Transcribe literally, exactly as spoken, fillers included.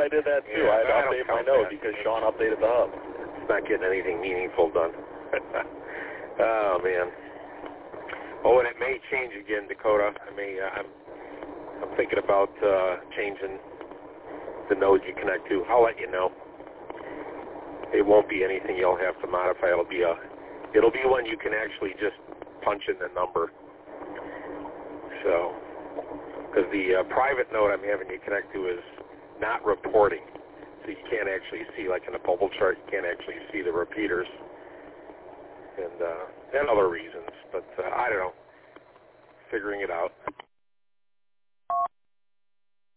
I did that too. Yeah, I had to I don't update my count note that. because Sean updated the hub. It's not getting anything meaningful done. Oh, man. Oh, and it may change again, Dakota. I may, uh, I'm, I'm thinking about uh, changing the node you connect to. I'll let you know. It won't be anything you'll have to modify. It'll be a, it'll be one you can actually just punch in the number. So, because the uh, private node I'm having you connect to is not reporting, so you can't actually see, like in a bubble chart, you can't actually see the repeaters, and uh, and other reasons. But uh, I don't know, figuring it out.